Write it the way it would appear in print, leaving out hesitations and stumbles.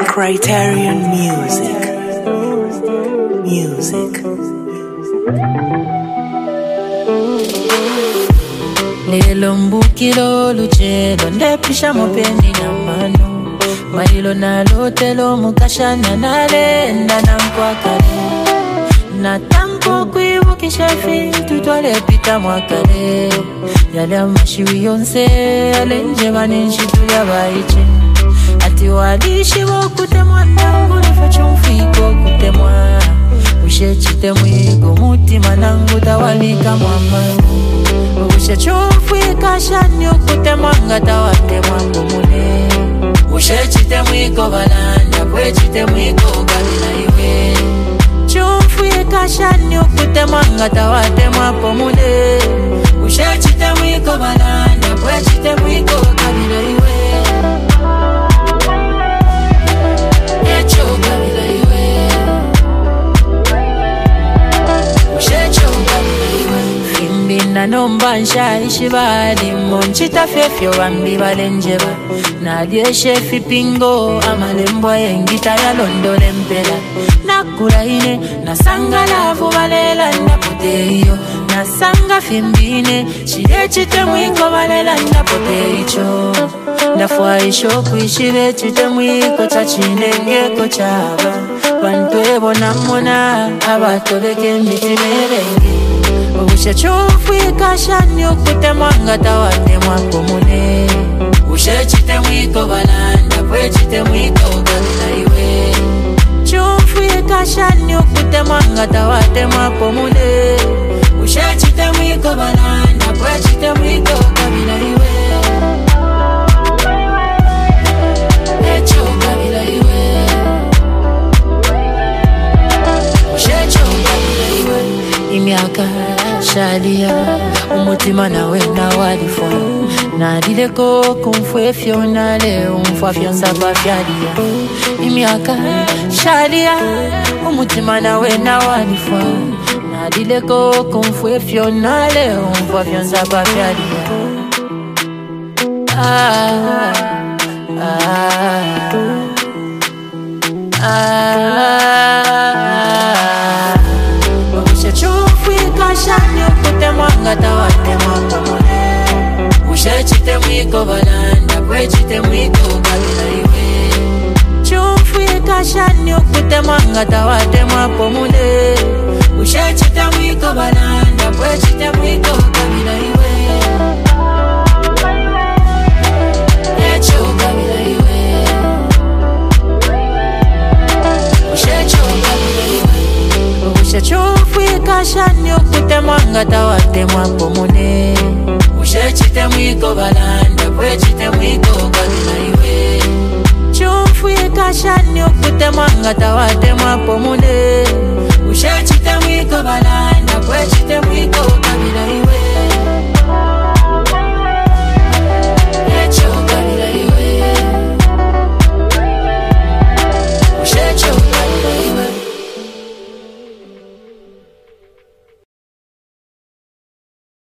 Criterion Music. Lelo mbukilo luchelo ndepisha mopendi na mano Malilo na lotelo mukashana nalenda na mkwakale Na tanko kuibukisha fi tutwale pita mwakale Yale amashiwi yonse alenje vaninshi tuyabaiche Ati wadishi wokutemwa nangu nifacho mfiko kutemwa Ushe chite mwigo mutima nangu tawalika mwama Ushe chumfui kashani ukutemwa ngata watemwa ngumune Ushe chite mwigo balanda kwe chite mwigo kabila iwe Chumfui kashani ukutemwa ngata watemwa pomune Ushe chite mwigo balanda kwe chite mwigo kabila iwe Echo kabila iwe Ushecho kabila iwe Fimbina nomba nsha ishibali Monchita fefyo wambi balenjeba Nalieshe fipingo Amalembwa yengita ya londole mpela Nakura ine Nasanga lafu balela Napote iyo Nasanga fimbine Chite mwiko balela Napote icho Ndafua isho kuishire chite mwiko Chachinenge kochaba Bantuebo namona Abatoleke mitimerenge Ushe chufu ikashani ukutemwa ngata watemwa komune Ushe chite mwiko balanda kwe chite mwiko kabila iwe Chufu ikashani ukutemwa ngata watemwa komune Ushe chite mwiko balanda kwe chite mwiko kabila iwe Echo kabila iwe Ushecho kabila iwe Imiaka shalia umutima nawe nawadifwa Nadileko kumfwe fiona leo mfwa fionsa kwa fialia Imiaka shalia umutima nawe nawadifwa Nadileko kumfwe fiona leo mfwa fionsa kwa fialia Ushe chufu ikashani ukutemwa ngata watemwa komune Ushe chite mwiko balanda kwe chite mwiko kabila iwe Chufu ikashani ukutemwa ngata watemwa komune Ushe chite mwiko balanda kwe chite mwiko kabila iwe Echo kabila iwe Ushecho kabila iwe Ushe chufu ikashani ukutemwa ngata watemwa komune Ushe chite mwiko balanda kwe chite mwiko kabila iwe Chufu ikashani ukutemwa ngata watemwa komune